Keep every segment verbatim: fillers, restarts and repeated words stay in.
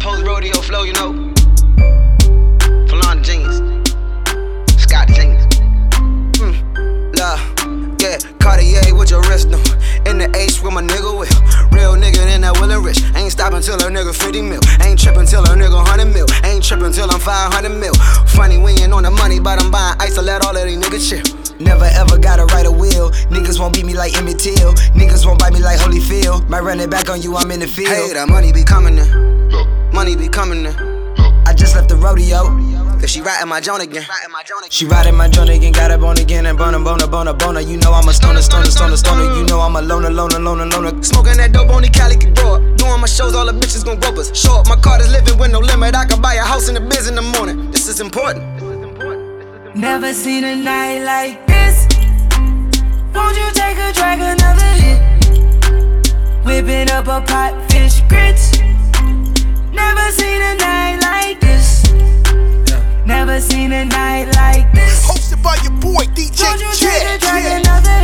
post-rodeo flow, you know. Falana Jeans. Scott Jeans. Mm. Love, yeah. Cartier with your wrist, no. In the H with my nigga with. Real nigga in that Will and Rich. Ain't stopping till a nigga fifty mil. Ain't tripping till a nigga one hundred mil. Ain't tripping till I'm five hundred mil. Funny, we ain't on the money, but I'm buying ice to let all of these niggas chill. Never ever gotta write a will. Niggas won't beat me like Emmett Till. Niggas won't bite me like Holyfield. Might run it back on you, I'm in the field. Hey, that money be coming in. Money be coming in. I just left the rodeo. Cause she riding my joint again. She riding my joint again. Got a bone again and boner, boner, boner, boner. You know I'm a stoner, stoner, stoner, stoner. You know I'm a loner, loner, loner, loner. Smoking that dope on the Cali can grow up. Doing my shows, all the bitches gon' rope us. Show up, my card is living with no limit. I can buy a house in the biz in the morning. This is important. Never seen a night like this. Won't you take a drag, another hit? Whipping up a pot, fish grits. Never seen a night like this. Never seen a night like this. Hosted by your boy D J Won't you Jet. take a drag, another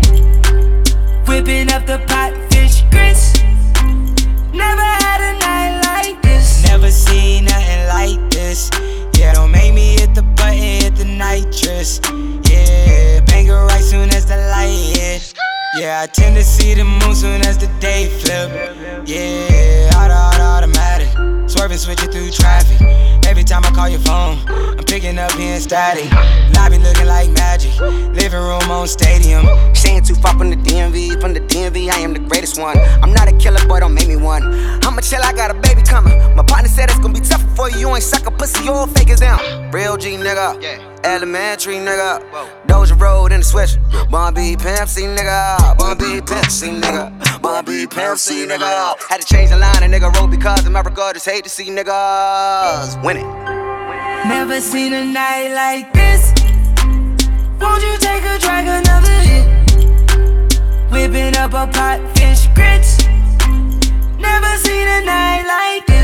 hit? Whipping up the pot, fish grits. Never had a night like this. Never seen nothing like this. Yeah, don't make me hit the button, hit the nitrous. Yeah, bang it right soon as the light hit. Yeah, I tend to see the moon soon as the day flip. Yeah, auto, auto, automatic. Swerving, switching through traffic. Every time I call your phone, I'm picking up being static. Lobby looking like magic. Living room on stadium. Staying too far from the D M V. From the D M V, I am the greatest one. I'm not a killer, boy, don't make me one. I'ma chill, I got a baby coming. My partner said it's gonna be tough for you. You ain't suck a pussy, you all fake as down. Real G, nigga. Yeah. Elementary, nigga. Whoa. Doja Road in the switch. Bun B Pimp C, nigga. Bun B Pimp C, nigga. Bun B Pimp C, nigga. Had to change the line, a nigga wrote because America just hate to see niggas winning. Never seen a night like this. Won't you take a drag, another hit? Whipping up a pot, fish grits. Never seen a night like this.